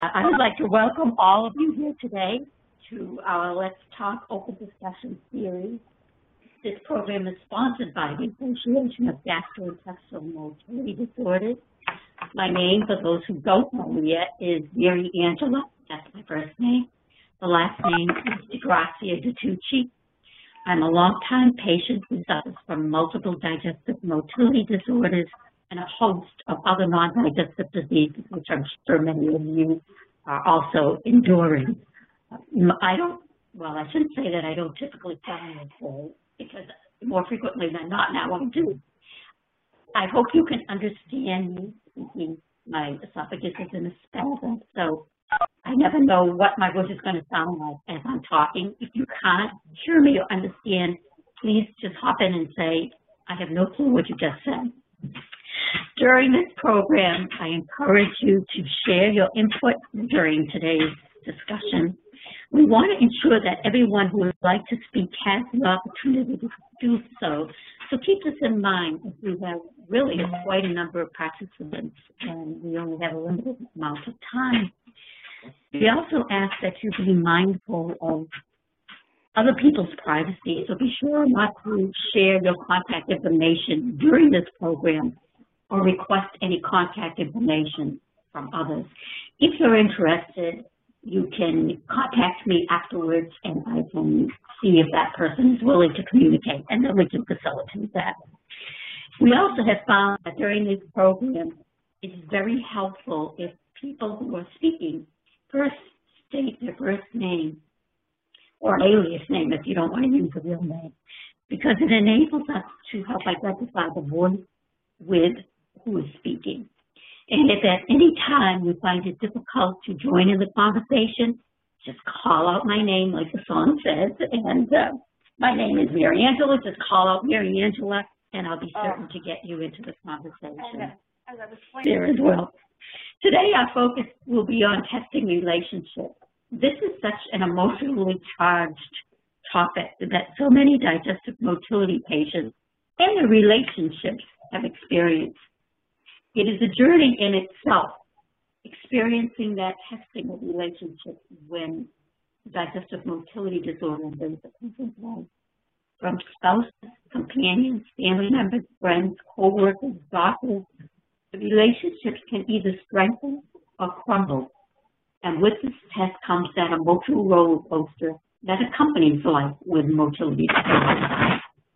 I would like to welcome all of you here today to our Let's Talk Open Discussion series. This program is sponsored by the Association of Gastrointestinal Motility Disorders. My name, for those who don't know me yet, is Mary Angela. That's my first name. The last name is DeGrazia DiTucci. I'm a longtime patient who suffers from multiple digestive motility disorders and a host of other non-digestive diseases, which I'm sure many of you are also enduring. I shouldn't say that I don't typically plan this, because more frequently than not now I do. I hope you can understand me speaking. My esophagus is in a spasm, so I never know what my voice is going to sound like as I'm talking. If you can't hear me or understand, please just hop in and say, I have no clue what you just said. During this program, I encourage you to share your input during today's discussion. We want to ensure that everyone who would like to speak has the opportunity to do so. So keep this in mind as we have really quite a number of participants and we only have a limited amount of time. We also ask that you be mindful of other people's privacy, so be sure not to share your contact information during this program or request any contact information from others. If you're interested, you can contact me afterwards and I can see if that person is willing to communicate, and then we can facilitate that. We also have found that during this program, it's very helpful if people who are speaking first state their first name or alias name if you don't want to use a real name, because it enables us to help identify the voice with who is speaking. And if at any time you find it difficult to join in the conversation, just call out my name like the song says, and my name is Mary Angela. Just call out Mary Angela, and I'll be certain to get you into the conversation there as well. Today our focus will be on testing relationships. This is such an emotionally charged topic that so many digestive motility patients and their relationships have experienced. It is a journey in itself, experiencing that testing of relationships when digestive motility disorder invades a person's life. From spouses, companions, family members, friends, co-workers, doctors, the relationships can either strengthen or crumble. And with this test comes that emotional roller coaster that accompanies life with motility disorder.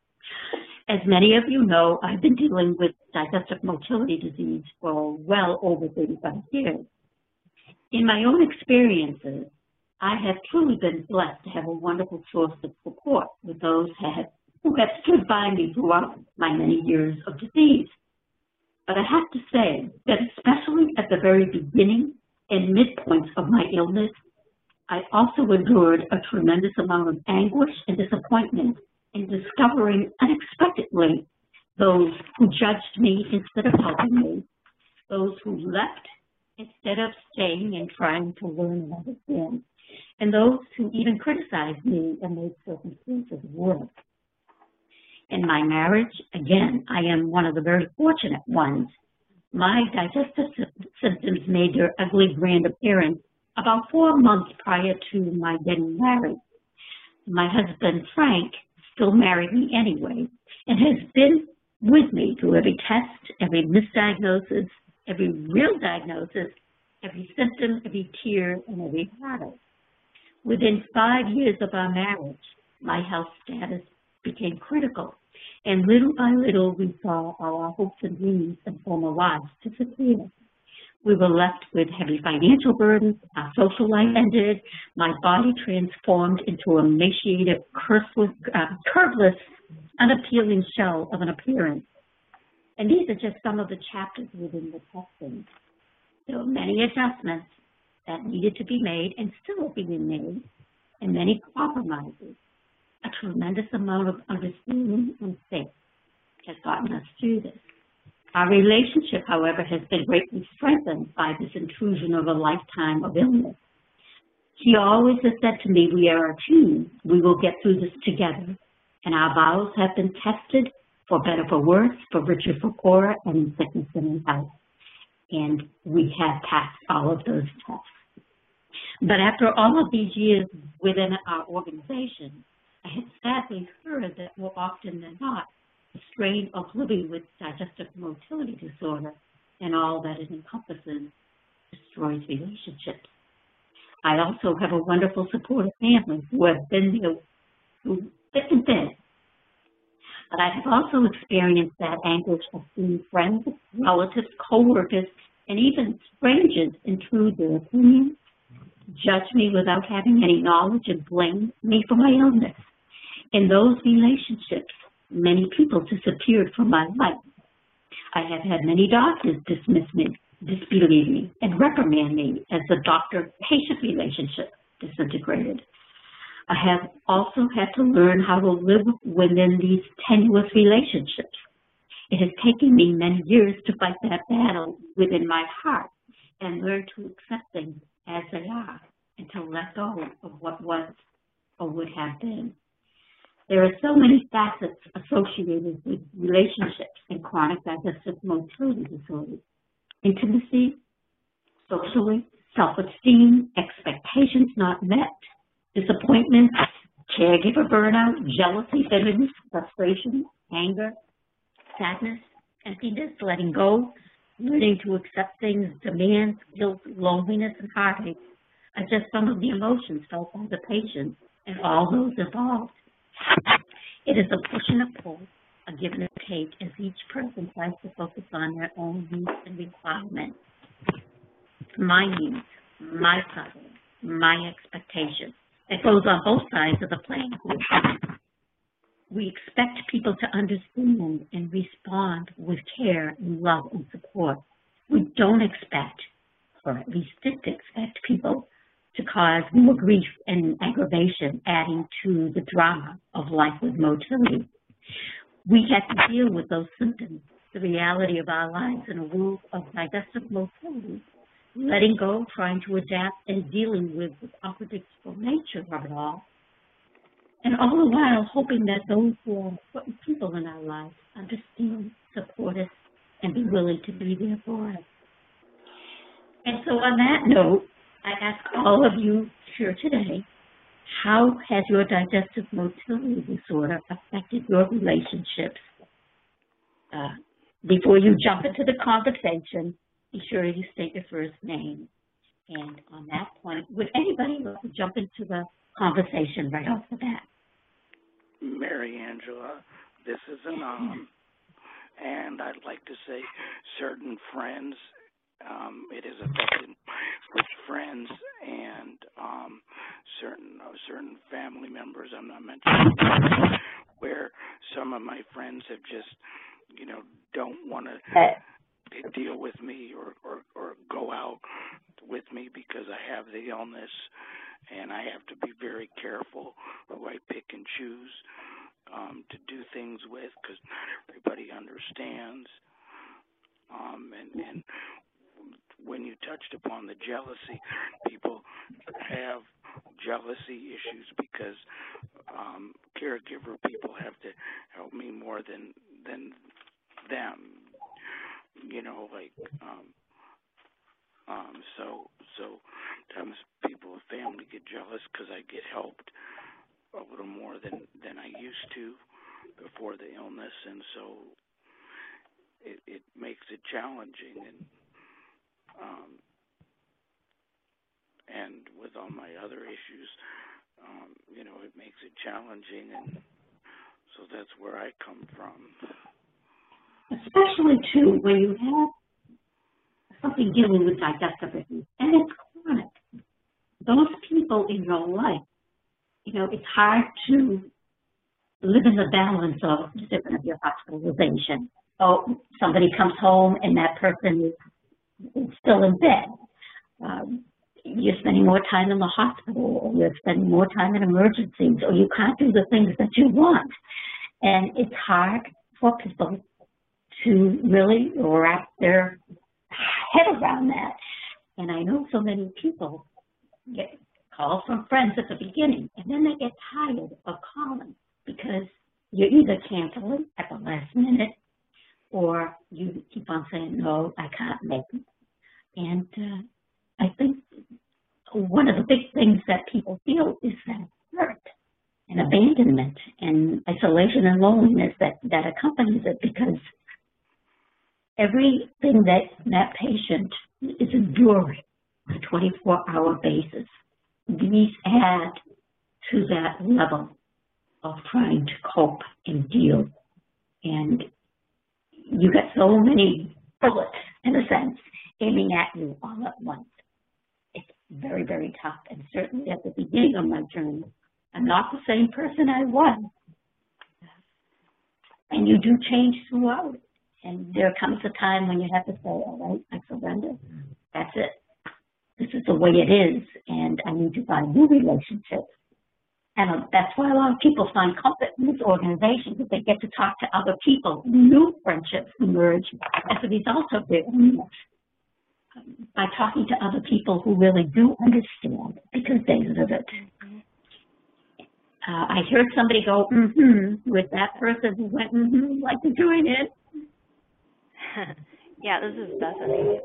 As many of you know, I've been dealing with digestive motility disease for well over 35 years. In my own experiences, I have truly been blessed to have a wonderful source of support with those who have stood by me throughout my many years of disease. But I have to say that especially at the very beginning and midpoints of my illness, I also endured a tremendous amount of anguish and disappointment in discovering unexpectedly those who judged me instead of helping me, those who left instead of staying and trying to learn and understand, and those who even criticized me and made circumstances worse. In my marriage, again, I am one of the very fortunate ones. My digestive symptoms made their ugly grand appearance about 4 months prior to my getting married. My husband, Frank, still married me anyway, and has been with me through every test, every misdiagnosis, every real diagnosis, every symptom, every tear, and every heartache. Within 5 years of our marriage, my health status became critical, and little by little we saw our hopes and dreams and former lives disappear. We were left with heavy financial burdens, our social life ended, my body transformed into an emaciated, curveless, unappealing shell of an appearance. And these are just some of the chapters within the testing. There were many adjustments that needed to be made and still are being made, and many compromises. A tremendous amount of understanding and faith has gotten us through this. Our relationship, however, has been greatly strengthened by this intrusion of a lifetime of illness. He always has said to me, we are a team. We will get through this together. And our vows have been tested for better, for worse, for richer, for poorer, and in sickness and in health. And we have passed all of those tests. But after all of these years within our organization, I had sadly heard that more often than not, the strain of living with digestive motility disorder and all that it encompasses destroys relationships. I also have a wonderful supportive family who have been there through thick and thin. But I have also experienced that anguish of seeing friends, relatives, co-workers, and even strangers intrude their opinions, judge me without having any knowledge, and blame me for my illness. In those relationships, many people disappeared from my life. I have had many doctors dismiss me, disbelieve me, and reprimand me as the doctor-patient relationship disintegrated. I have also had to learn how to live within these tenuous relationships. It has taken me many years to fight that battle within my heart and learn to accept things as they are and to let go of what was or would have been. There are so many facets associated with relationships and chronic digestive motility disorders. Intimacy, socially, self-esteem, expectations not met, disappointment, caregiver burnout, jealousy, bitterness, frustration, anger, sadness, emptiness, letting go, learning to accept things, demands, guilt, loneliness, and heartache are just some of the emotions felt by the patient and all those involved. It is a push and a pull, a give and a take, as each person tries to focus on their own needs and requirements. My needs, my suffering, my expectations. It goes on both sides of the playing field. We expect people to understand and respond with care and love and support. We don't expect, or at least didn't expect, people to cause more grief and aggravation, adding to the drama of life with motility. We had to deal with those symptoms, the reality of our lives in a world of digestive motility, letting go, trying to adapt, and dealing with the unpredictable nature of it all. And all the while hoping that those who are important people in our lives understand, support us, and be willing to be there for us. And so on that note, I ask all of you here today, how has your digestive motility disorder affected your relationships? Before you jump into the conversation, be sure you state your first name. And on that point, would anybody like to jump into the conversation right off the bat? Mary Angela, this is Anam, and I'd like to say certain friends, it has affected with friends and certain family members, I'm not mentioning, where some of my friends have just, don't want to deal with me or go out with me because I have the illness, and I have to be very careful who I pick and choose to do things with, because not everybody understands. And when you touched upon the jealousy, people have jealousy issues because caregiver people have to help me more than them. So sometimes people, family get jealous because I get helped a little more than I used to before the illness, and so it makes it challenging, and with all my other issues, it makes it challenging, and so that's where I come from. Especially, too, when you have something dealing with digestive issues, and it's chronic. Those people in your life, it's hard to live in the balance of your hospitalization. Oh, somebody comes home and that person is still in bed. You're spending more time in the hospital, or you're spending more time in emergencies, or you can't do the things that you want. And it's hard for people to really wrap their head around that. And I know so many people get calls from friends at the beginning, and then they get tired of calling because you're either canceling at the last minute, or you keep on saying, no, I can't make it. And I think one of the big things that people feel is that hurt and abandonment and isolation and loneliness that accompanies it, because everything that patient is enduring on a 24-hour basis, these add to that level of trying to cope and deal. And you get so many bullets, in a sense, aiming at you all at once. It's very, very tough. And certainly at the beginning of my journey, I'm not the same person I was. And you do change throughout. And there comes a time when you have to say, all right, I surrender. That's it. This is the way it is. And I need to find new relationships. And that's why a lot of people find comfort in this organization, because they get to talk to other people. New friendships emerge as a result of their illness. By talking to other people who really do understand, because they live it. I heard somebody go, with that person who went, like they're doing it. Yeah, this is Bethany.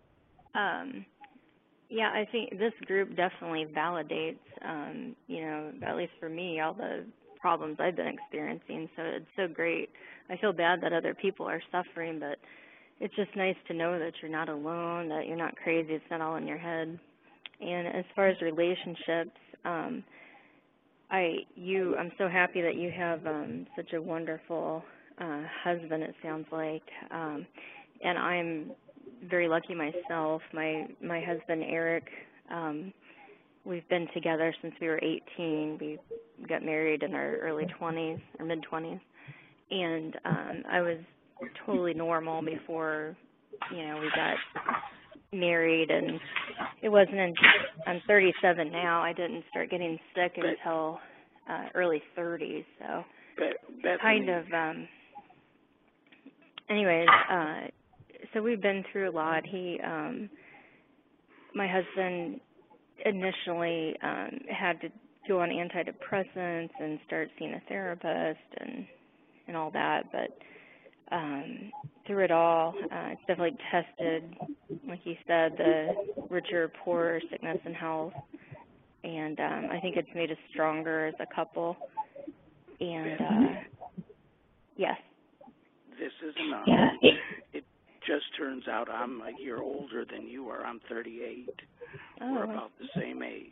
I think this group definitely validates, at least for me, all the problems I've been experiencing. So it's so great. I feel bad that other people are suffering, but it's just nice to know that you're not alone, that you're not crazy, it's not all in your head. And as far as relationships, I'm so happy that you have such a wonderful husband, it sounds like. And I'm very lucky myself. My husband, Eric, we've been together since we were 18. We got married in our early 20s or mid-20s. And I was totally normal before, we got married. And it wasn't I'm 37 now. I didn't start getting sick until early 30s. So kind of, anyways, so we've been through a lot. My husband initially had to go on antidepressants and start seeing a therapist and all that, but through it all, it's definitely tested, like you said, the richer, poorer, sickness and health, and I think it's made us stronger as a couple, and yes. This isn't a, it just turns out I'm a year older than you are. I'm 38. Oh. We're about the same age.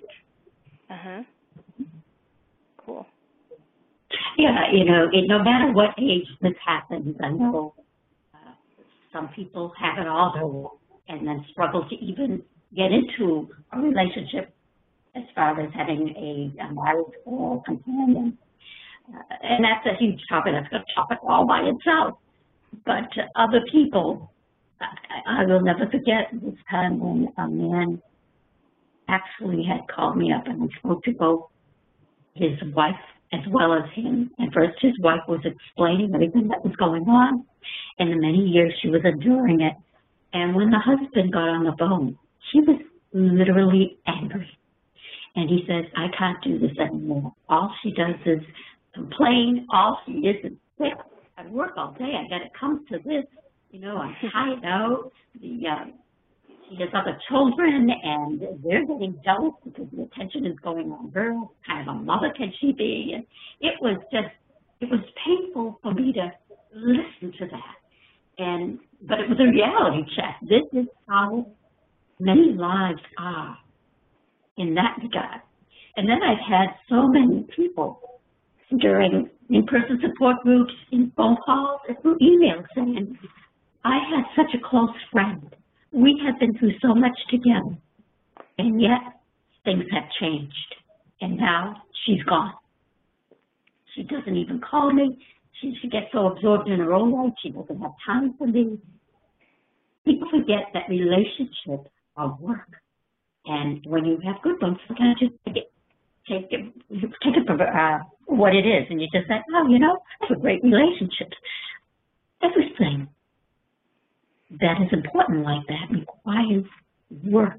Cool. Yeah, no matter what age this happens, I know some people have it all and then struggle to even get into a relationship as far as having a marriage or companion. And that's a huge topic. That's a topic all by itself. But other people, I will never forget this time when a man actually had called me up and I spoke to both his wife as well as him. And first his wife was explaining everything that was going on and the many years she was enduring it. And when the husband got on the phone, he was literally angry. And he says, I can't do this anymore. All she does is complain. All she is sick. I work all day. I got to come to this. I'm tired out. She has other children, and they're getting jealous because the attention is going on her. What kind of a mother can she be? And it was painful for me to listen to that. But it was a reality check. This is how many lives are in that regard. And then I've had so many people during in-person support groups, in phone calls, and through emails saying, I had such a close friend. We have been through so much together, and yet things have changed. And now she's gone. She doesn't even call me. She gets so absorbed in her own life, she doesn't have time for me. People forget that relationships are work. And when you have good ones, you kind of just take it for what it is. And you just say, it's a great relationship. Everything that is important like that requires work.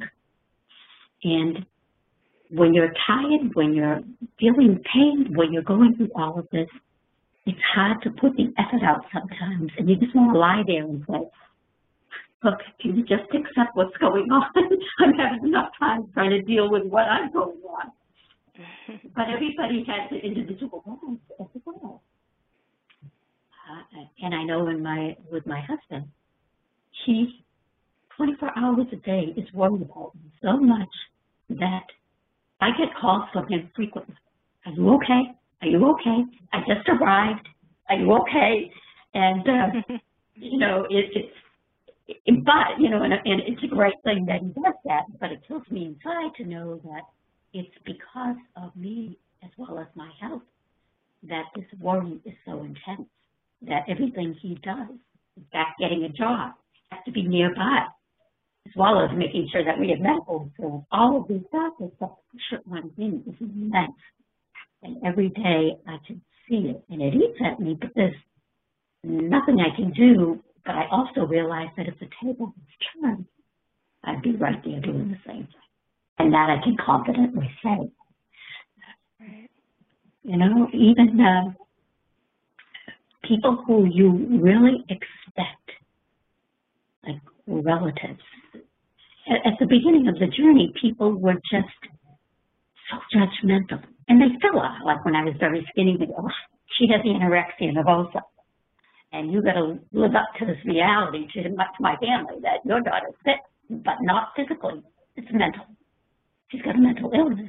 And when you're tired, when you're feeling pain, when you're going through all of this, it's hard to put the effort out sometimes. And you just want to lie there and say, look, can you just accept what's going on? I'm having enough time trying to deal with what I'm going on. But everybody has an individual life as well. And I know with my husband, he's 24 hours a day is worried about me so much that I get calls from him frequently. Are you okay? Are you okay? I just arrived. Are you okay? And, you know, but, you know, and it's a great thing that he does that, but it kills me inside to know that it's because of me as well as my health that this worry is so intense, that everything he does, in fact, getting a job, has to be nearby, as well as making sure that we have medical insurance. All of these factors, the pressure on him is immense. And every day I can see it, and it eats at me, but there's nothing I can do. But I also realize that if the table was turned, I'd be right there doing the same thing. And that I can confidently say. Right. You know, even people who you really expect, like relatives. At the beginning of the journey, people were just so judgmental. And they still are. Like when I was very skinny, they go, oh, she has the anorexia nervosa. And you got to live up to this reality to my family that your daughter's sick, but not physically. It's mental. She's got a mental illness.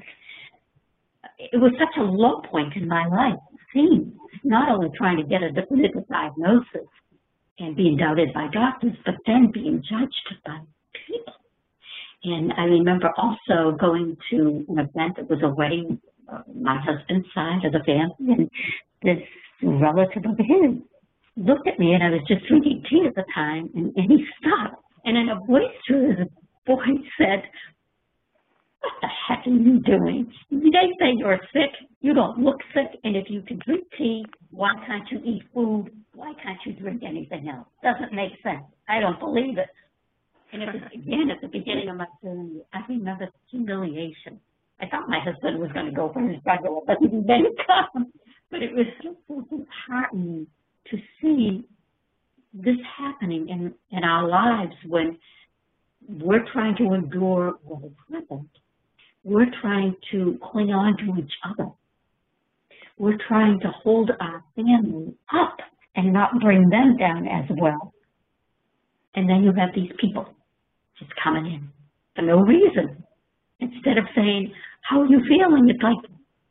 It was such a low point in my life, seeing not only trying to get a definitive diagnosis and being doubted by doctors, but then being judged by people. And I remember also going to an event. It was a wedding, my husband's side of the family, and this relative of his looked at me, and I was just drinking tea at the time, and he stopped. And in a boisterous voice said, what the heck are you doing? They say you're sick, you don't look sick, and if you can drink tea, why can't you eat food? Why can't you drink anything else? Doesn't make sense. I don't believe it. And it was, again, at the beginning of my journey, I remember humiliation. I thought my husband was going to go for his struggle, but he didn't come. But it was just so disheartening to see this happening in our lives when we're trying to endure what has happened. We're trying to cling on to each other. We're trying to hold our family up and not bring them down as well. And then you have these people just coming in for no reason. Instead of saying, how are you feeling? It's like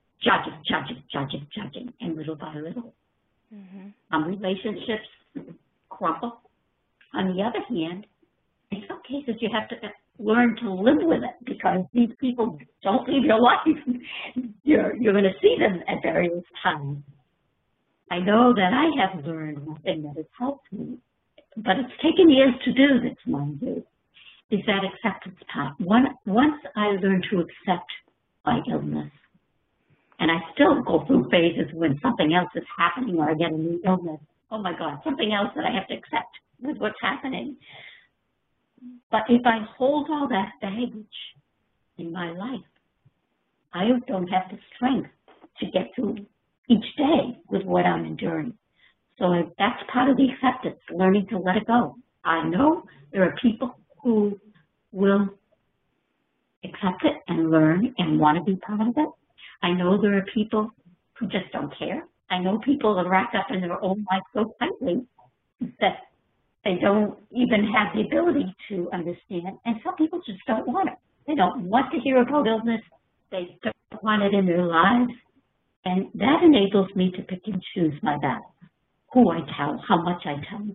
judging, and little by little. Mm-hmm. Relationships crumble. On the other hand, in some cases you have to learn to live with it because these people don't leave your life. You're going to see them at various times. I know that I have learned one thing that has helped me, but it's taken years to do this, mind you, is that acceptance part. Once I learned to accept my illness, and I still go through phases when something else is happening or I get a new illness. Oh my God, something else that I have to accept with what's happening. But if I hold all that baggage in my life, I don't have the strength to get through each day with what I'm enduring. So that's part of the acceptance, learning to let it go. I know there are people who will accept it and learn and want to be part of it. I know there are people who just don't care. I know people are wrapped up in their own life so tightly that they don't even have the ability to understand. And some people just don't want it. They don't want to hear about illness. They don't want it in their lives. And that enables me to pick and choose my battles, who I tell, how much I tell.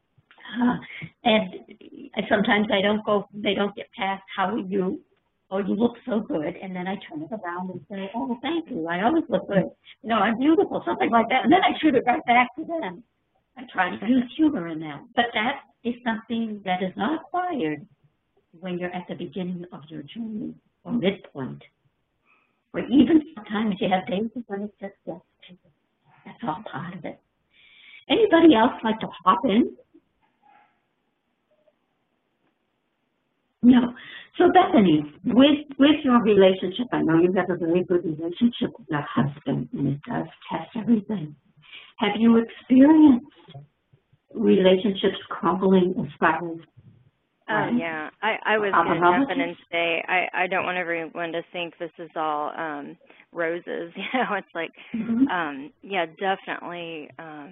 And sometimes they don't get past how are you, oh, you look so good, and then I turn it around and say, oh, thank you, I always look good. You know, I'm beautiful, something like that. And then I shoot it right back to them. I try to use humor in that. But that is something that is not acquired when you're at the beginning of your journey or midpoint. Or even sometimes you have days when it just gets to you. That's all part of it. Anybody else like to hop in? No. So Bethany, with your relationship, I know you have a very good relationship with your husband, and it does test everything. Have you experienced relationships crumbling as far as Oh yeah, I was going to jump in and say I don't want everyone to think this is all roses. You know, it's like yeah, definitely.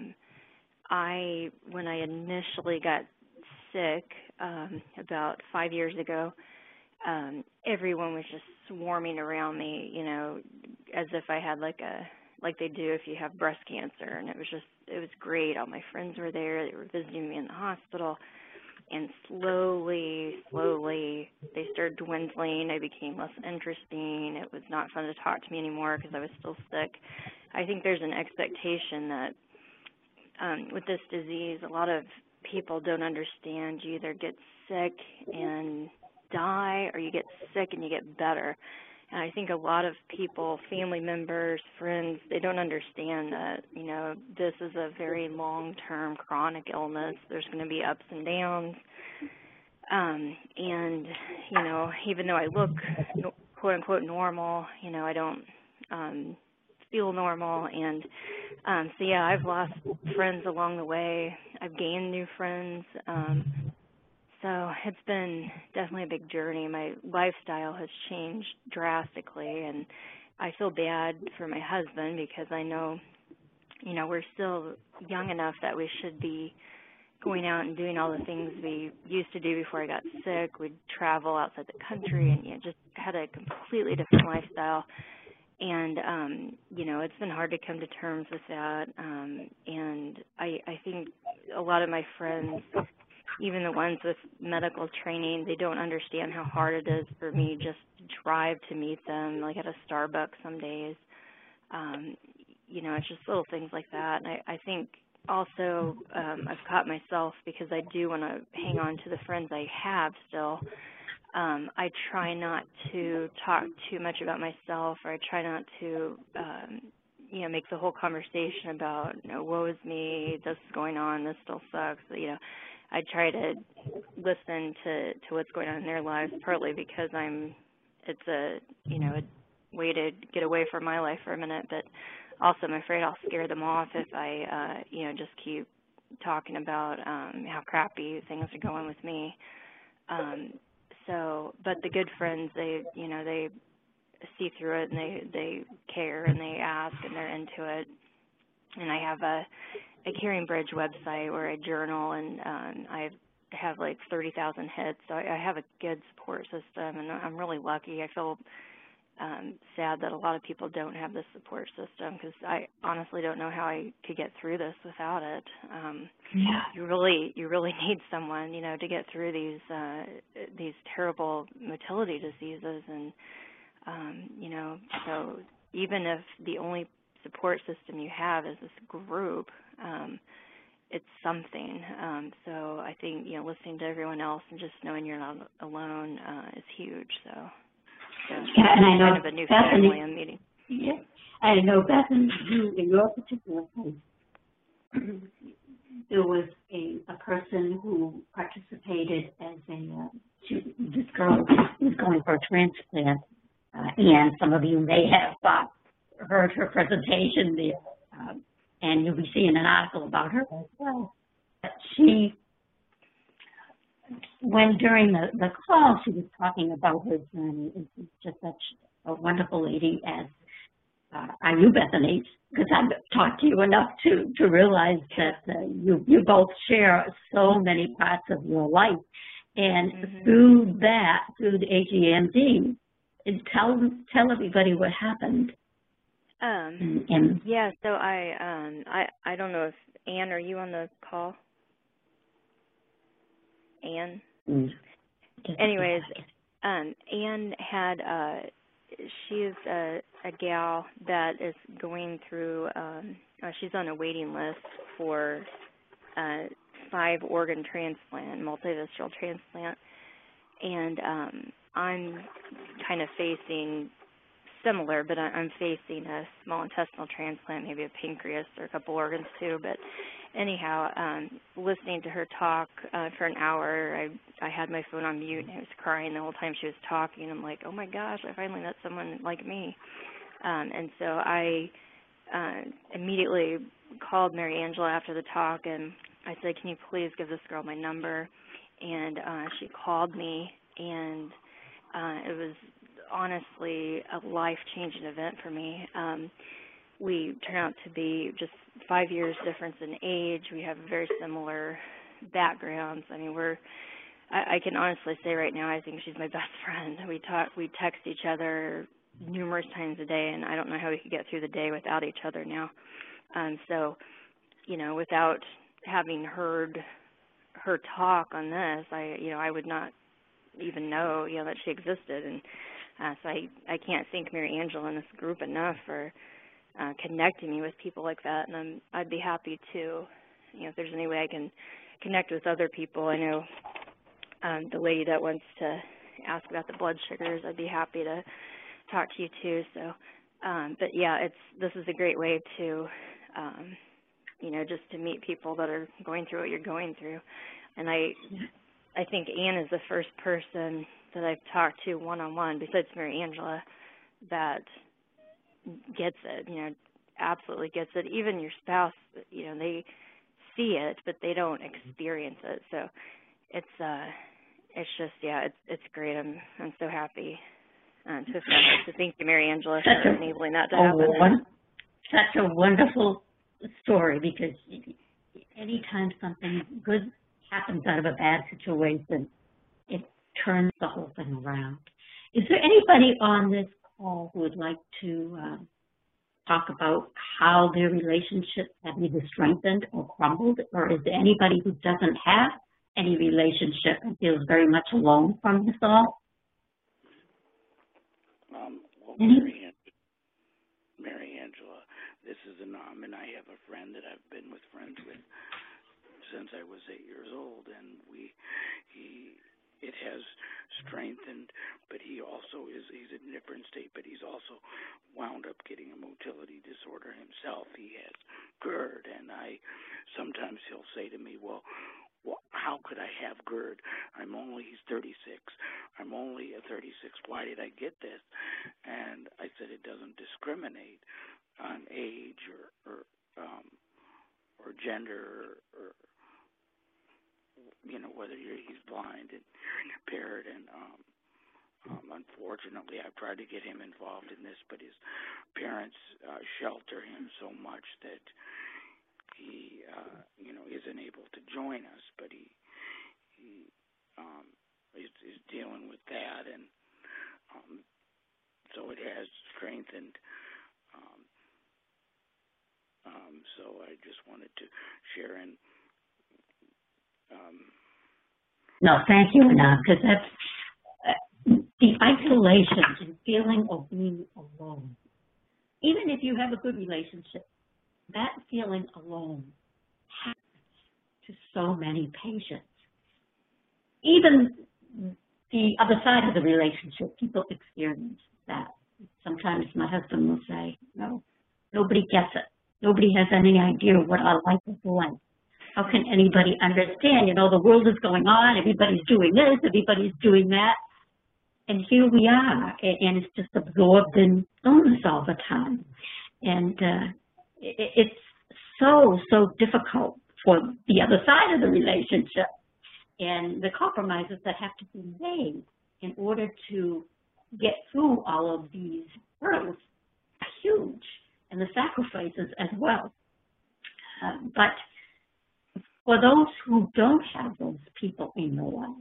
When I initially got sick about 5 years ago, everyone was just swarming around me, you know, as if I had like they do if you have breast cancer, and it was great. All my friends were there. They were visiting me in the hospital. And slowly, they started dwindling. I became less interesting. It was not fun to talk to me anymore because I was still sick. I think there's an expectation that with this disease, a lot of people don't understand. You either get sick and die, or you get sick and you get better. And I think a lot of people, family members, friends, they don't understand that, you know, this is a very long-term chronic illness. There's going to be ups and downs. And, you know, even though I look, quote-unquote, normal, you know, I don't feel normal. And so, yeah, I've lost friends along the way. I've gained new friends. So it's been definitely a big journey. My lifestyle has changed drastically, and I feel bad for my husband because I know, you know, we're still young enough that we should be going out and doing all the things we used to do before I got sick. We'd travel outside the country and, you know, just had a completely different lifestyle. And, you know, it's been hard to come to terms with that. And I think a lot of my friends, even the ones with medical training, they don't understand how hard it is for me just to drive to meet them, like at a Starbucks some days. You know, it's just little things like that. And I think also I've caught myself because I do want to hang on to the friends I have still. I try not to talk too much about myself, or I try not to, you know, make the whole conversation about, you know, woe is me, this is going on, this still sucks, you know. I try to listen to what's going on in their lives, partly because it's a, you know, a way to get away from my life for a minute, but also I'm afraid I'll scare them off if I, you know, just keep talking about how crappy things are going with me. So, but the good friends, they, you know, they see through it, and they care, and they ask, and they're into it. And I have a Caring Bridge website where I journal, and I have like 30,000 hits. So I have a good support system, and I'm really lucky. I feel sad that a lot of people don't have this support system, because I honestly don't know how I could get through this without it. Yeah. You really need someone, you know, to get through these terrible motility diseases, and you know, so even if the only support system you have is this group, it's something. So I think, you know, listening to everyone else and just knowing you're not alone is huge. So yeah, and I know kind of a new family I'm meeting. Yeah, I know, Bethany, you, in your particular case, there was a person who participated as this girl was going for a transplant, and some of you may have heard her presentation there, and you'll be seeing an article about her as well. She, when during the call, she was talking about her journey. It's just such a wonderful lady, as are you, Bethany? Because I've talked to you enough to realize that you both share so many parts of your life, and through the AGMD, tell everybody what happened. Yeah, so I don't know if Ann, are you on the call? Ann? Anyways, Ann had she's a gal that is going through she's on a waiting list for 5 organ transplant, multivisceral transplant, and I'm kind of facing similar, but I'm facing a small intestinal transplant, maybe a pancreas or a couple organs too. But anyhow, listening to her talk for an hour, I had my phone on mute, and I was crying the whole time she was talking. I'm like, oh my gosh, I finally met someone like me. And so I immediately called Mary Angela after the talk, and I said, can you please give this girl my number? and she called me, and it was honestly a life-changing event for me. We turned out to be just 5 years difference in age. We have very similar backgrounds. I mean, I can honestly say right now, I think she's my best friend. We text each other numerous times a day, and I don't know how we could get through the day without each other now. So, you know, without having heard her talk on this, I would not even know, that she existed. And so I can't thank Mary Angela and this group enough for connecting me with people like that. And I'd be happy to, if there's any way I can connect with other people. I know the lady that wants to ask about the blood sugars, I'd be happy to talk to you too. So, but yeah, this is a great way to, just to meet people that are going through what you're going through. And I think Ann is the first person that I've talked to one-on-one, besides Mary Angela, that gets it, absolutely gets it. Even your spouse, they see it, but they don't experience it. So it's just, it's great. I'm so happy to have met her. So thank you, Mary Angela, for enabling that to happen. Such a wonderful story, because anytime something good happens out of a bad situation, it turns the whole thing around. Is there anybody on this call who would like to talk about how their relationships have either strengthened or crumbled? Or is there anybody who doesn't have any relationship and feels very much alone from this all? Well, Mary Angela, this is Anam, and I have a friend that I've been friends with since I was 8 years old, and it has strengthened, but he's in a different state, but he's also wound up getting a motility disorder himself. He has GERD, and sometimes he'll say to me, well, how could I have GERD? He's 36. I'm only a 36. Why did I get this? And I said, it doesn't discriminate on age or gender or whether he's blind and impaired. And unfortunately, I've tried to get him involved in this, but his parents shelter him so much that he isn't able to join us, but he is dealing with that, and so it has strengthened. So I just wanted to share in. No, thank you, Anna, because that's the isolation and feeling of being alone. Even if you have a good relationship, that feeling alone happens to so many patients. Even the other side of the relationship, people experience that. Sometimes my husband will say, no, nobody gets it. Nobody has any idea what our life is like. How can anybody understand? The world is going on, everybody's doing this, everybody's doing that. And here we are, and it's just absorbed in illness all the time. And it's so difficult for the other side of the relationship. And the compromises that have to be made in order to get through all of these hurdles are huge, and the sacrifices as well. But for those who don't have those people in their life,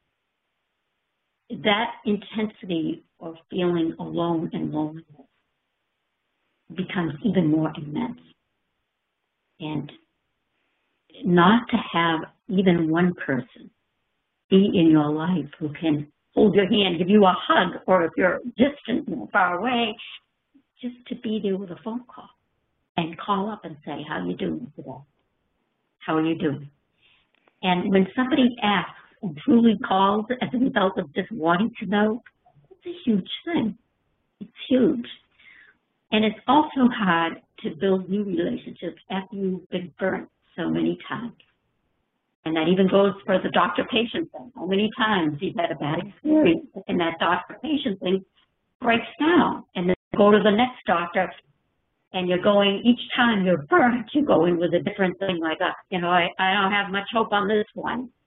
that intensity of feeling alone and loneliness becomes even more immense. And not to have even one person be in your life who can hold your hand, give you a hug, or if you're distant, far away, just to be there with a phone call and call up and say, how you doing today? How are you doing? And when somebody asks and truly calls as a result of just wanting to know, it's a huge thing. It's huge. And it's also hard to build new relationships after you've been burnt so many times. And that even goes for the doctor-patient thing. How many times you've had a bad experience and that doctor-patient thing breaks down, and then you go to the next doctor, and you're going, each time you're burnt, you go in with a different thing, like, I don't have much hope on this one.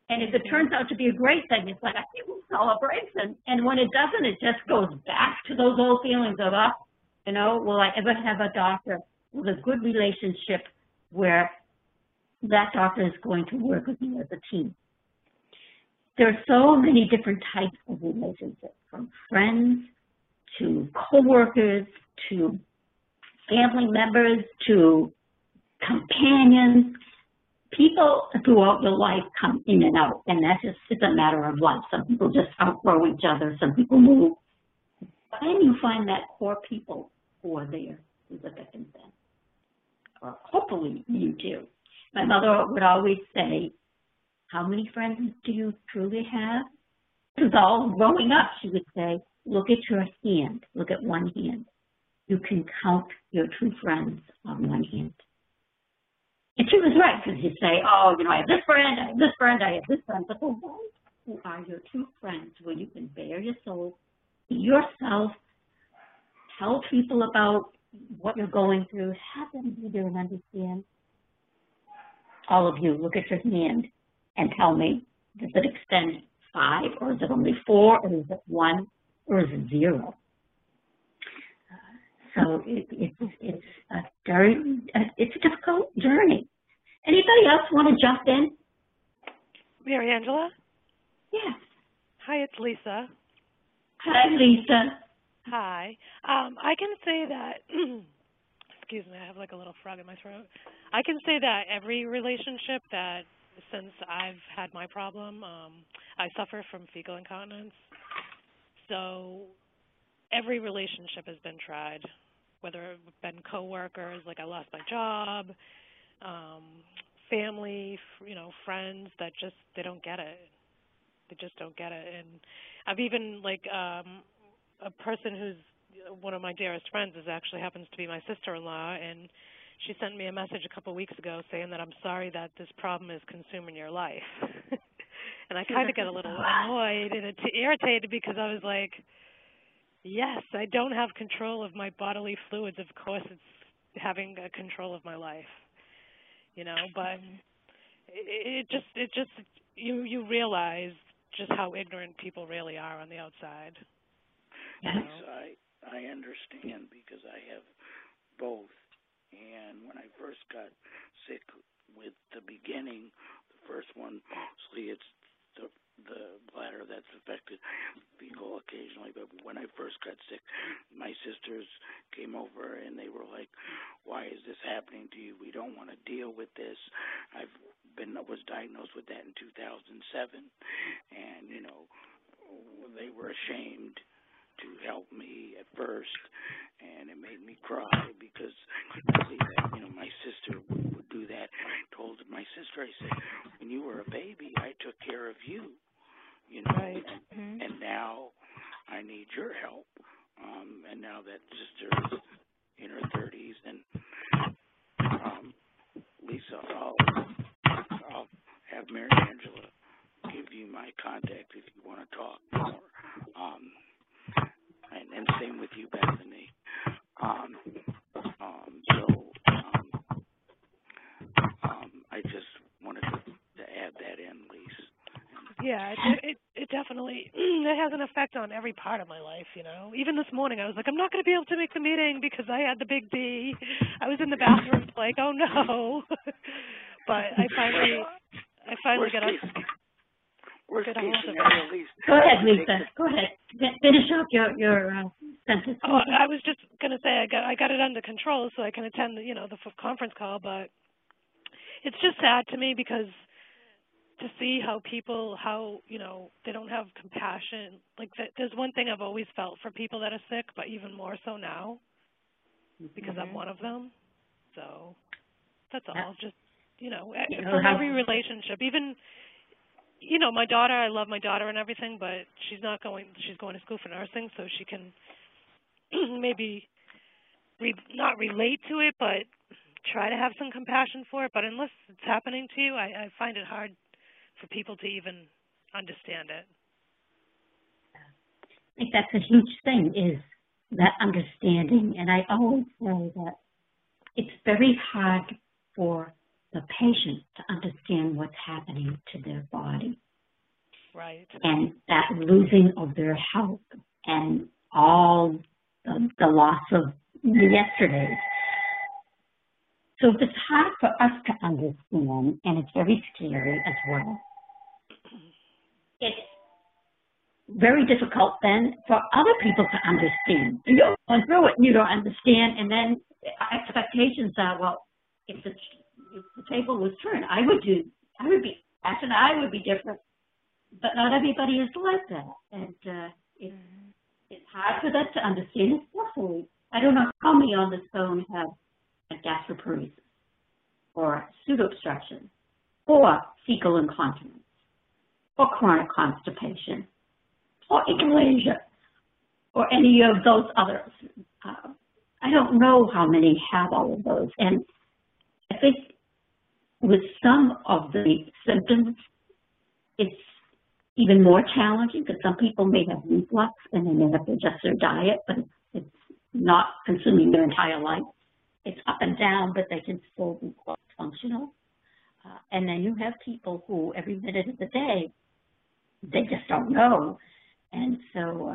And if it turns out to be a great thing, it's like a huge celebration. And when it doesn't, it just goes back to those old feelings of, will I ever have a doctor with a good relationship where that doctor is going to work with me as a team? There are so many different types of relationships, from friends to coworkers to family members to companions. People throughout your life come in and out, and that's just, it's a matter of life. Some people just outgrow each other, some people move. But then you find that core people who are there through the thick and thin. Or hopefully you do. My mother would always say, how many friends do you truly have? It was all growing up, she would say, look at your hand, look at one hand. You can count your true friends on one hand. And she was right, because you say, I have this friend, I have this friend, I have this friend. But the ones who are your true friends, where you can bare your soul, be yourself, tell people about what you're going through, have them be there and understand. All of you, look at your hand and tell me, does it extend 5, or is it only 4, or is it 1, or is it 0? So it's a difficult journey. Anybody else want to jump in? Mary Angela? Yes. Hi, it's Lisa. Hi, Lisa. Hi. I can say that, excuse me, I have like a little frog in my throat. I can say that every relationship that, since I've had my problem, I suffer from fecal incontinence. So every relationship has been tried, whether it's been coworkers, like I lost my job, family, friends that just, they don't get it. They just don't get it. And I've even, a person who's one of my dearest friends actually happens to be my sister-in-law, and she sent me a message a couple of weeks ago saying that I'm sorry that this problem is consuming your life. And I kind of get a little annoyed and irritated, because I was like, yes, I don't have control of my bodily fluids. Of course it's having a control of my life, but it just you realize just how ignorant people really are on the outside. Yes, I understand, because I have both. And when I first got sick with the beginning, the first one, mostly it's the bladder that's affected, fecal occasionally. But when I first got sick, my sisters came over and they were like, why is this happening to you? We don't want to deal with this. I was diagnosed with that in 2007. And, they were ashamed to help me at first, and it made me cry, because I couldn't believe that, my sister would do that. I told my sister, I said, when you were a baby, I took care of you, Right. And now I need your help. And now that sister is in her 30s, and Lisa, I'll have Mary Angela give you my contact if you want to talk more. And same with you, Bethany. I just wanted to add that in, Lisa. Yeah, it definitely, it has an effect on every part of my life, Even this morning I was like, I'm not going to be able to make the meeting because I had the big D. I was in the bathroom like, oh no. But I finally got up. Worst case scenario, Lisa. Go ahead, Lisa. Go ahead. Finish up your sentence. Oh, I was just going to say I got it under control so I can attend the conference call, but it's just sad to me, because to see how people, they don't have compassion. Like, there's one thing I've always felt for people that are sick, but even more so now, because I'm one of them. So that's all. Just, from every relationship, even, my daughter, I love my daughter and everything, but she's going to school for nursing, so she can maybe not relate to it, but try to have some compassion for it. But unless it's happening to you, I find it hard for people to even understand it. I think that's a huge thing, is that understanding. And I always say that it's very hard for the patient to understand what's happening to their body. Right. And that losing of their health and all the loss of yesterday. So it's hard for us to understand, and it's very scary as well. It's very difficult then for other people to understand. You're going through it and you don't understand, and then expectations are, well, if the table was turned, I would be different. But not everybody is like that, and it's hard for them to understand, especially. I don't know how many on this phone have a gastroparesis, or pseudo-obstruction, or fecal incontinence, or chronic constipation, or achalasia, or any of those others. I don't know how many have all of those, and I think with some of the symptoms, it's even more challenging because some people may have reflux and they may have to adjust their diet, but it's not consuming their entire life. It's up and down, but they can still be quite functional. And then you have people who every minute of the day, they just don't know. And so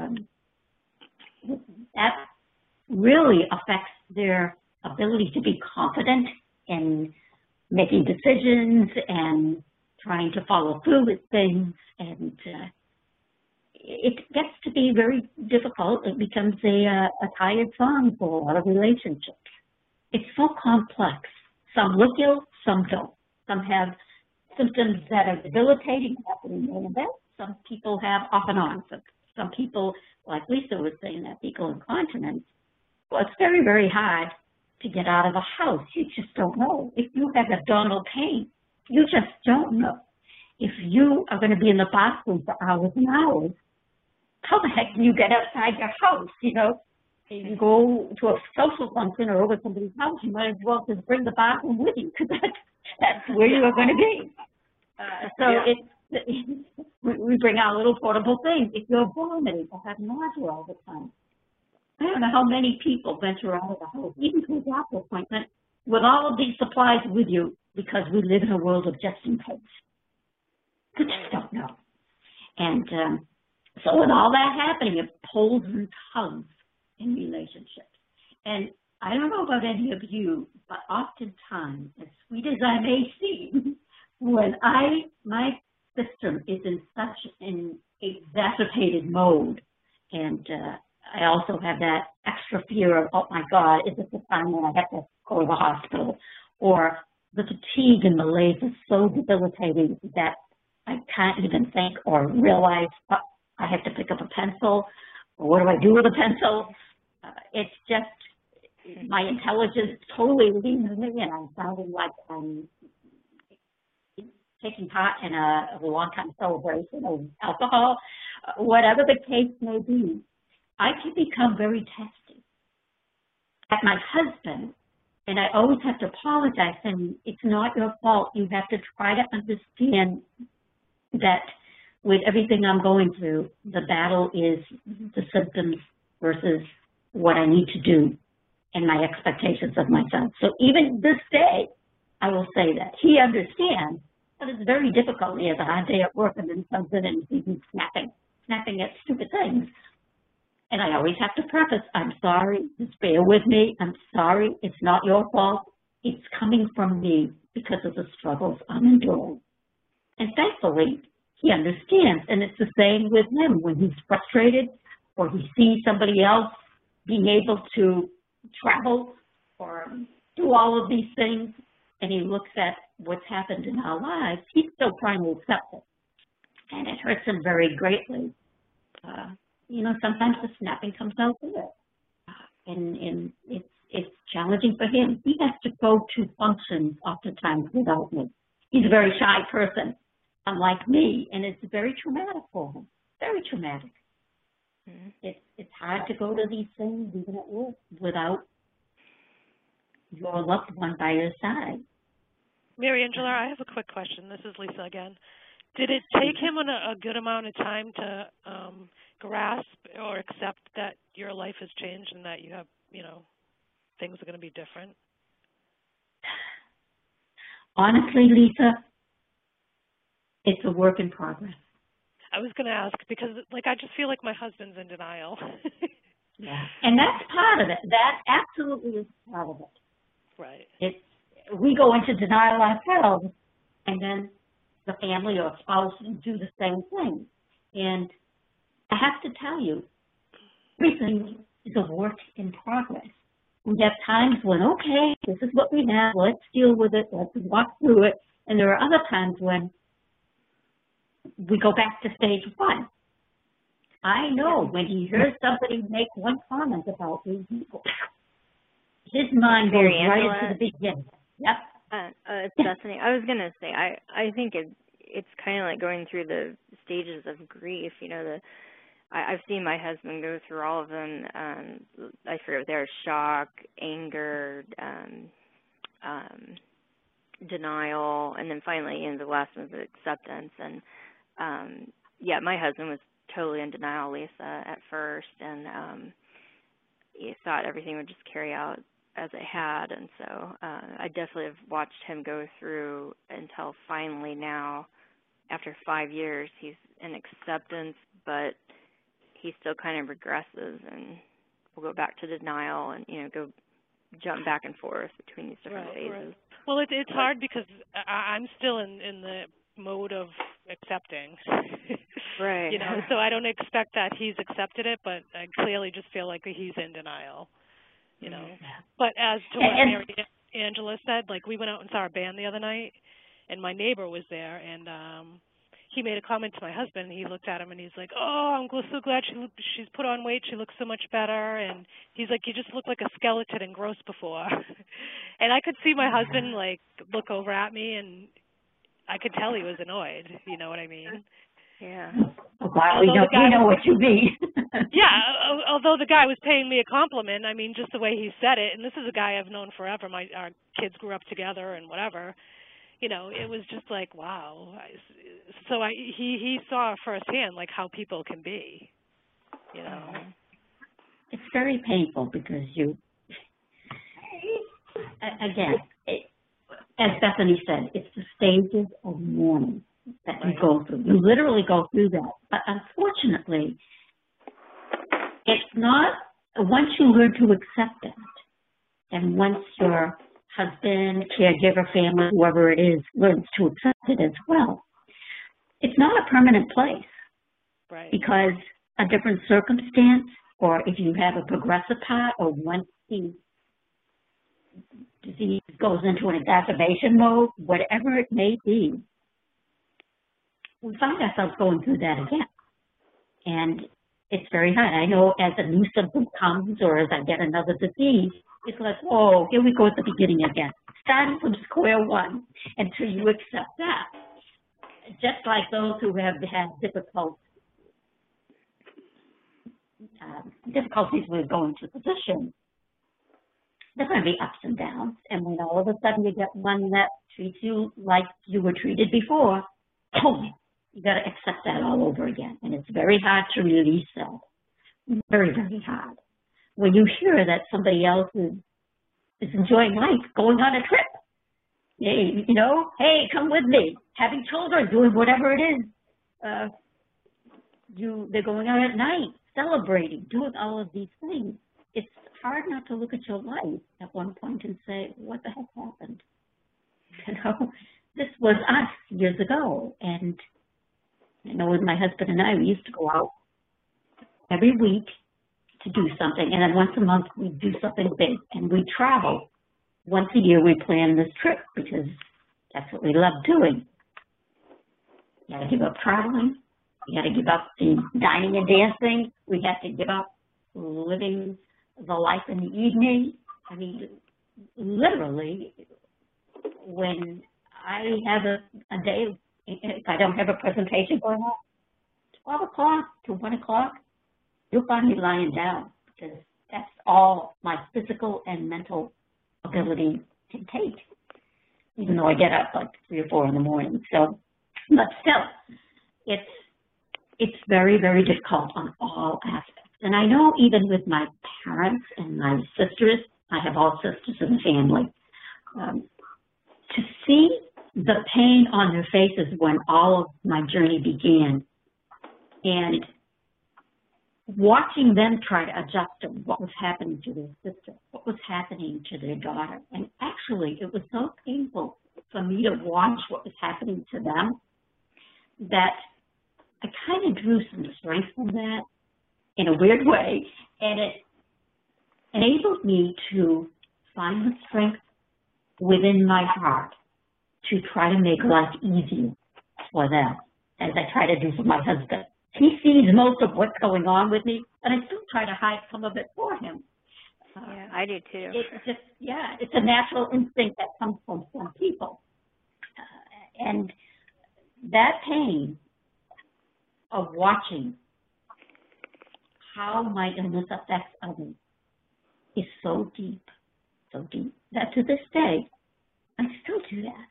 that really affects their ability to be confident in making decisions and trying to follow through with things, and it gets to be very difficult. It becomes a tired song for a lot of relationships. It's so complex. Some look ill, some don't. Some have symptoms that are debilitating, happening in events. Some people have off and on. Some people, like Lisa was saying, that fecal incontinence, well, it's very, very hard to get out of a house. You just don't know. If you have abdominal pain, you just don't know. If you are going to be in the bathroom for hours and hours, how the heck do you get outside your house? You know, if you go to a social function or over somebody's house, you might as well just bring the bathroom with you, because that's where you are going to be. We bring our little portable things. If you're vomiting or have nausea all the time, I don't know how many people venture out of the house, even to a doctor appointment, with all of these supplies with you, because we live in a world of just in case. You just don't know. And so with all that happening, it pulls and tugs in relationships. And I don't know about any of you, but oftentimes, as sweet as I may seem, when my system is in such an exacerbated mode, and I also have that extra fear of, oh my God, is this the time when I have to go to the hospital? Or the fatigue and malaise is so debilitating that I can't even think or realize, oh, I have to pick up a pencil, or what do I do with a pencil? It's just, my intelligence totally leaves me, and I'm sounding like I'm taking part in a long-time celebration of alcohol. Whatever the case may be, I can become very testy. At my husband, and I always have to apologize, and it's not your fault. You have to try to understand that with everything I'm going through, the battle is the symptoms versus what I need to do and my expectations of myself. So even this day, I will say that. He understands, but it's very difficult. He has a hard day at work and then comes in and he's snapping at stupid things. And I always have to preface, I'm sorry, just bear with me, I'm sorry, it's not your fault. It's coming from me because of the struggles I'm enduring. And thankfully, he understands, and it's the same with him when he's frustrated or he sees somebody else being able to travel or do all of these things, and he looks at what's happened in our lives, he's still trying to accept it. And it hurts him very greatly. Sometimes the snapping comes out with it. And it's challenging for him. He has to go to functions oftentimes without me. He's a very shy person, unlike me, and it's very traumatic for him. Very traumatic. Mm-hmm. It's hard to go to these things, even at work, without your loved one by your side. Mary Angela, I have a quick question. This is Lisa again. Did it take him a good amount of time to grasp or accept that your life has changed and that you have, things are going to be different? honestly, Lisa, it's a work in progress. I was going to ask because, like, I just feel like my husband's in denial. Yeah, and that's part of it. That absolutely is part of it. Right. We go into denial ourselves, and then the family or spouse do the same thing. And I have to tell you, everything is a work in progress. We have times when, okay, this is what we have, let's deal with it, let's walk through it. And there are other times when we go back to stage one. I know when he hears somebody make one comment about these people, his mind goes right into the beginning. Yep. It's fascinating. I was gonna say, I think it's kind of like going through the stages of grief. You know, I've seen my husband go through all of them. I forget what they are: shock, anger, denial, and then finally, the last one was acceptance. And yeah, my husband was totally in denial, Lisa, at first, and he thought everything would just carry out as it had, and so I definitely have watched him go through until finally now, after 5 years, he's in acceptance, but he still kind of regresses and will go back to denial and, go jump back and forth between these different phases. Right. Well, it's hard because I'm still in the mode of accepting. Right. So I don't expect that he's accepted it, but I clearly just feel like he's in denial. But as to what Mary Angela said, like, we went out and saw a band the other night, and my neighbor was there, and he made a comment to my husband, and he looked at him, and he's like, oh, I'm so glad she's put on weight, she looks so much better, and he's like, you just look like a skeleton and gross before. And I could see my husband, like, look over at me, and I could tell he was annoyed, you know what I mean? Yeah. Wow, we know what you mean. Yeah, although the guy was paying me a compliment, I mean, just the way he said it, and this is a guy I've known forever. Our kids grew up together and whatever. It was just like, wow. So he saw firsthand, like, how people can be, It's very painful because again, as Bethany said, it's the stages of mourning that you go through. You literally go through that. But unfortunately, it's not, once you learn to accept it, and once your husband, caregiver, family, whoever it is, learns to accept it as well, it's not a permanent place. Right. Because a different circumstance, or if you have a progressive part, or once the disease goes into an exacerbation mode, whatever it may be, we find ourselves going through that again. And it's very hard. I know as a new symptom comes or as I get another disease, it's like, whoa, here we go at the beginning again, starting from square one until you accept that. Just like those who have had difficulties with going to physicians, there are going to be ups and downs. And when all of a sudden you get one that treats you like you were treated before, you got to accept that all over again. And it's very hard to release that. Very, very hard. When you hear that somebody else is enjoying life, going on a trip, hey, come with me, having children, doing whatever it is. They're going out at night, celebrating, doing all of these things. It's hard not to look at your life at one point and say, what the heck happened? This was us years ago. And I know with my husband and I, we used to go out every week to do something. And then once a month, we'd do something big. And we'd travel. Once a year, we plan this trip because that's what we love doing. You got to give up traveling. You got to give up the dining and dancing. We have to give up living the life in the evening. I mean, literally, when I have a day, if I don't have a presentation going on, 12 o'clock to 1 o'clock, you'll find me lying down because that's all my physical and mental ability can take, even though I get up like 3 or 4 in the morning. So, but still, it's very, very difficult on all aspects. And I know even with my parents and my sisters, I have all sisters in the family, to see the pain on their faces when all of my journey began, and watching them try to adjust to what was happening to their sister, what was happening to their daughter. And actually, it was so painful for me to watch what was happening to them that I kind of drew some strength from that in a weird way, and it enabled me to find the strength within my heart to try to make life easier for them, as I try to do for my husband. He sees most of what's going on with me, and I still try to hide some of it for him. Yeah, I do too. It's just, yeah, it's a natural instinct that comes from some people. And that pain of watching how my illness affects others is so deep, that to this day, I still do that.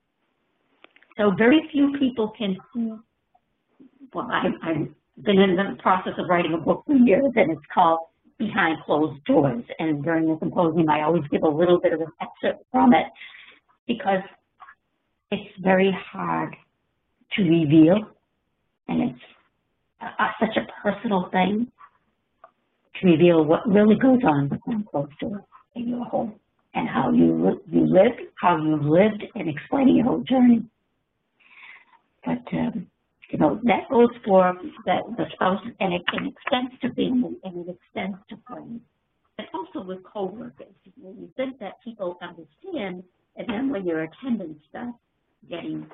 So very few people can see. Well, I've been in the process of writing a book for years, and it's called Behind Closed Doors. And during the symposium, I always give a little bit of an excerpt from it because it's very hard to reveal, and it's such a personal thing to reveal what really goes on behind closed doors in your home and how you lived, how you lived, and explaining your whole journey. But you know, that goes for the spouse, and it extends to family, and it extends to friends, and also with coworkers. You think that people understand, and then when your attendance starts getting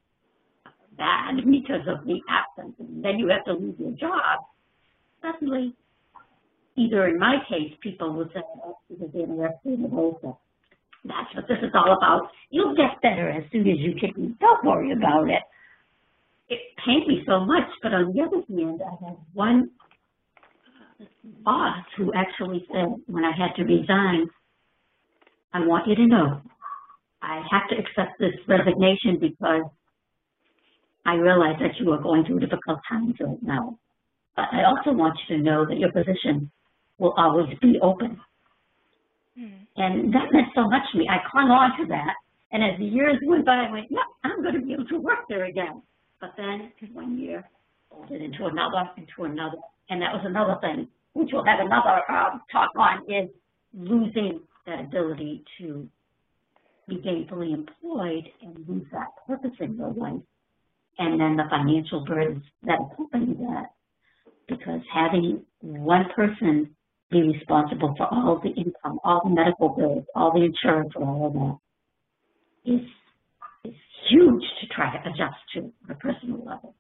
bad because of the absence, and then you have to lose your job, suddenly, either in my case, people will say, oh, because they're interested in the that's what this is all about. You'll get better as soon as you can. Don't worry about it. It pained me so much, but on the other hand, I had one boss who actually said, when I had to resign, I want you to know, I have to accept this resignation because I realize that you are going through difficult times right now. But I also want you to know that your position will always be open. And that meant so much to me. I clung on to that. And as the years went by, I went, yeah, I'm going to be able to work there again. But then 1 year folded into another. And that was another thing, which we'll have another talk on, is losing that ability to be gainfully employed and lose that purpose in your life. And then the financial burdens that accompany that. Because having one person be responsible for all of the income, all the medical bills, all the insurance, and all of that is huge to try to adjust to on a personal level.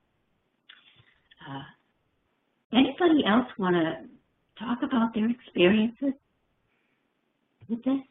Anybody else want to talk about their experiences with this?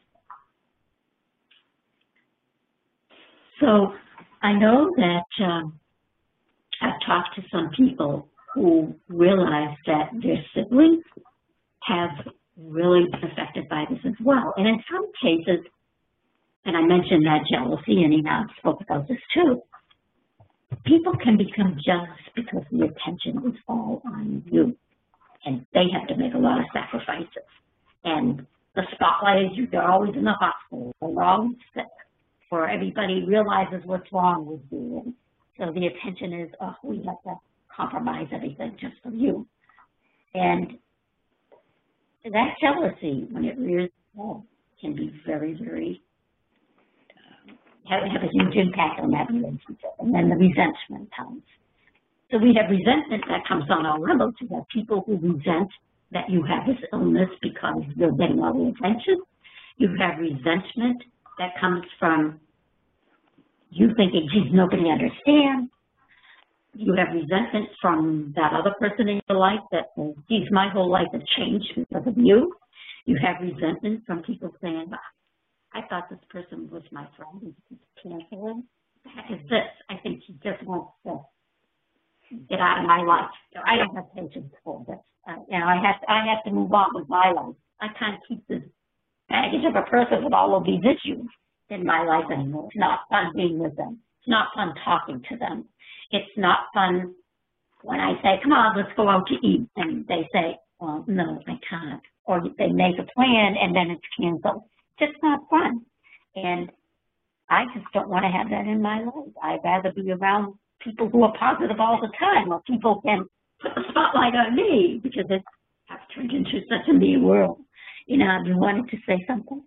So I know that I've talked to some people who realize that their siblings have really been affected by this as well. And in some cases, and I mentioned that jealousy, and Ina spoke about this too, people can become jealous because the attention is all on you, and they have to make a lot of sacrifices. And the spotlight is you're always in the hospital, you're always sick, or everybody realizes what's wrong with you. And so the attention is, oh, we have to compromise everything just for you. And that jealousy, when it rears its head, can be very, very, have a huge impact on that relationship. And then the resentment comes. So we have resentment that comes on all levels. You have people who resent that you have this illness because you're getting all the attention. You have resentment that comes from you thinking, geez, nobody understands. You have resentment from that other person in your life that says, geez, my whole life has changed because of you. You have resentment from people saying, I thought this person was my friend. He's canceling. What the heck is this? I think he just wants to get out of my life. I don't have patience for this. I have to move on with my life. I can't keep this baggage of a person with all of these issues in my life anymore. It's not fun being with them. It's not fun talking to them. It's not fun when I say, come on, let's go out to eat. And they say, well, no, I can't. Or they make a plan and then it's canceled. It's just not fun. And I just don't want to have that in my life. I'd rather be around people who are positive all the time, or people can put the spotlight on me, because it has turned into such a me world. You know, you wanted to say something?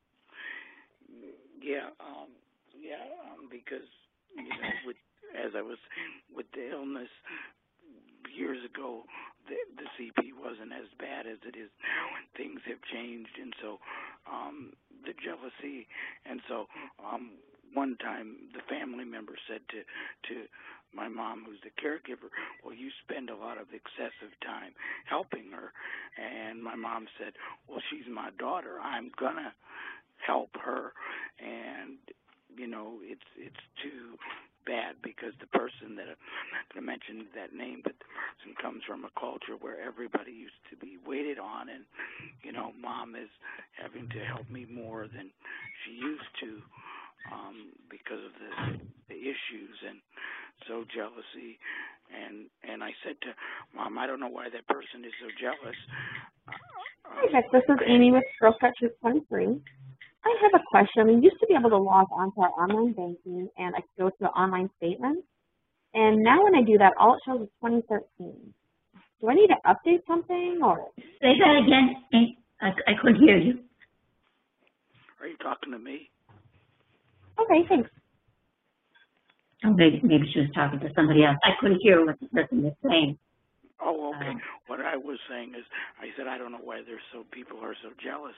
Because, you know, as I was with the illness years ago, the CP wasn't as bad as it is now, and things have changed, and so the jealousy, and so one time the family member said to my mom, who's the caregiver, well, you spend a lot of excessive time helping her, and my mom said, well, she's my daughter, I'm gonna help her, and you know, it's too bad, because the person that, I'm not going to mention that name, but the person comes from a culture where everybody used to be waited on, and, you know, mom is having to help me more than she used to because of the issues, and so jealousy, and I said to Mom, I don't know why that person is so jealous. Hi, Vic, this is Amy with Girl Scout Troop 23. I have a question. We used to be able to log onto our online banking, and I could go to the online statement. And now when I do that, all it shows is 2013. Do I need to update something, or? Say that again. I couldn't hear you. Are you talking to me? Okay, thanks. Oh, maybe she was talking to somebody else. I couldn't hear what the person was saying. Oh, okay. What I was saying is, I said I don't know why people are so jealous.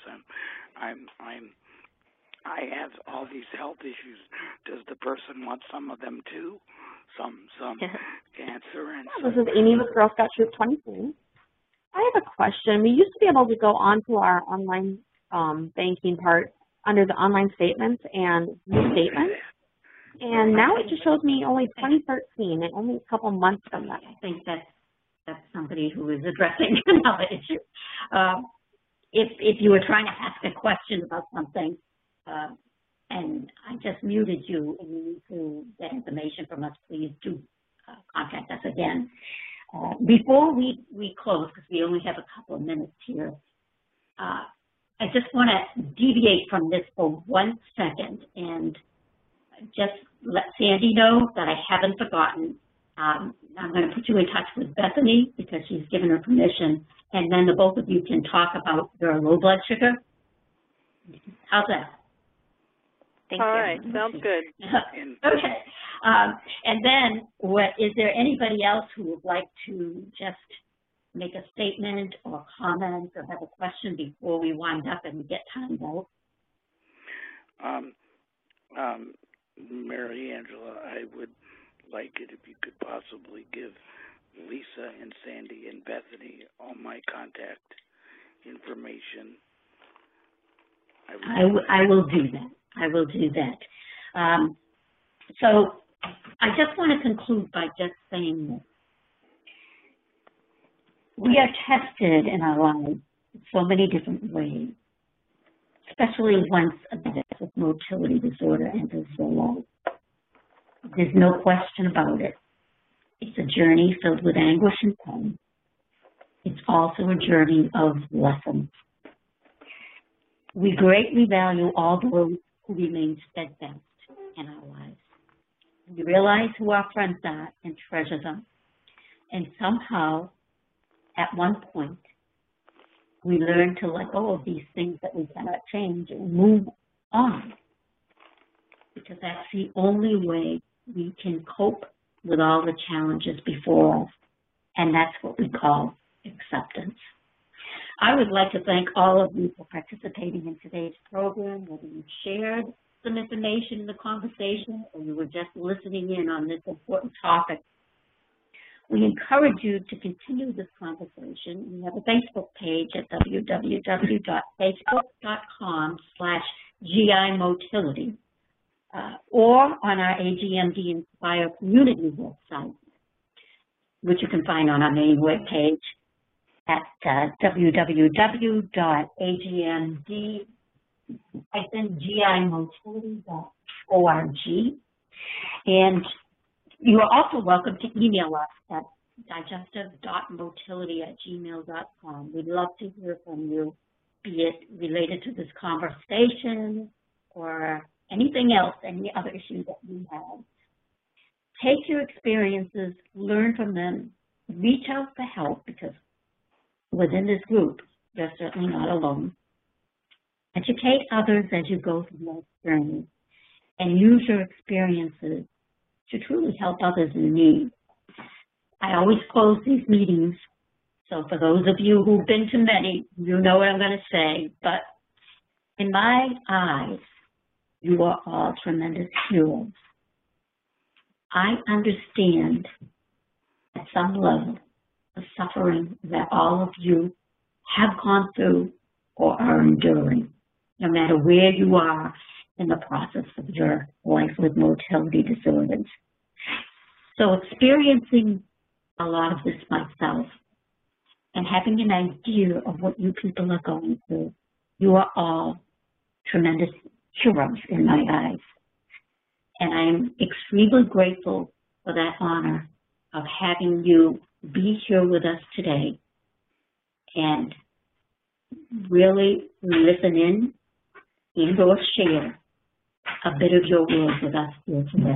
I have all these health issues. Does the person want some of them too? Some cancer and. This is Amy with Girl Scout Troop 23. I have a question. We used to be able to go onto our online banking part under the online statements and new statements, and now it just shows me only 2013 and only a couple months from that. I think that's somebody who is addressing another issue. If you were trying to ask a question about something, and I just muted you, and you need to get information from us, please do contact us again. Before we close, because we only have a couple of minutes here, I just want to deviate from this for 1 second and just let Sandy know that I haven't forgotten. I'm going to put you in touch with Bethany, because she's given her permission, and then the both of you can talk about your low blood sugar. How's that? Thank you. All right, sounds good. Okay. And then, is there anybody else who would like to just make a statement or comment or have a question before we wind up and we get timed out? Mary Angela, I would like it if you could possibly give Lisa and Sandy and Bethany all my contact information. I will do that. I will do that. So I just want to conclude by just saying this. We are tested in our lives in so many different ways, especially once a with motility disorder enters their life. There's no question about it. It's a journey filled with anguish and pain. It's also a journey of lessons. We greatly value all those who remain steadfast in our lives. We realize who our friends are and treasure them. And somehow, at one point, we learn to let go of these things that we cannot change and move on. Because that's the only way we can cope with all the challenges before us. And that's what we call acceptance. I would like to thank all of you for participating in today's program, whether you shared some information in the conversation or you were just listening in on this important topic. We encourage you to continue this conversation. We have a Facebook page at www.facebook.com/GI-Motility or on our AGMD Inspire community website, which you can find on our main webpage at www.agmd-gimotility.org. And you are also welcome to email us at digestive.motility@gmail.com. We'd love to hear from you, be it related to this conversation or anything else, any other issues that you have. Take your experiences, learn from them, reach out for help, because within this group, you're certainly not alone. Educate others as you go through your journey, and use your experiences to truly help others in need. I always close these meetings, so for those of you who've been to many, you know what I'm going to say, but in my eyes, you are all tremendous heroes. I understand at some level the suffering that all of you have gone through or are enduring, no matter where you are in the process of your life with motility disorders. So experiencing a lot of this myself and having an idea of what you people are going through, you are all tremendous heroes in my eyes. And I am extremely grateful for that honor of having you be here with us today and really listen in and or share a bit of your world with us here today.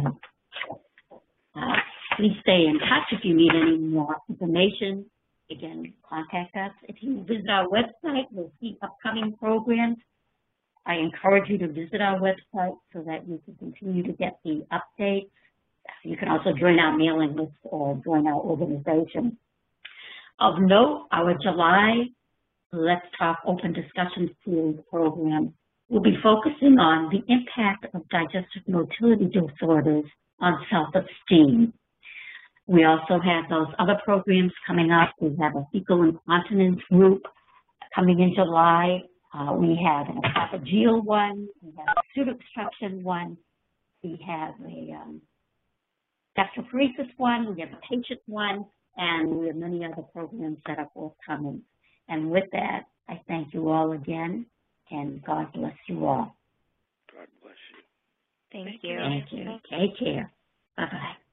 Please stay in touch if you need any more information. Again, contact us. If you visit our website, you'll see upcoming programs. I encourage you to visit our website so that you can continue to get the updates. You can also join our mailing list or join our organization. Of note, our July Let's Talk Open Discussion Series program will be focusing on the impact of digestive motility disorders on self-esteem. We also have those other programs coming up. We have a fecal incontinence group coming in July. We have an esophageal one. We have a pseudo-obstruction one. We have a gastroparesis one. We have a patient one. And we have many other programs that are forthcoming. And with that, I thank you all again, and God bless you all. God bless you. Thank you. Thank you. Take care. Bye-bye.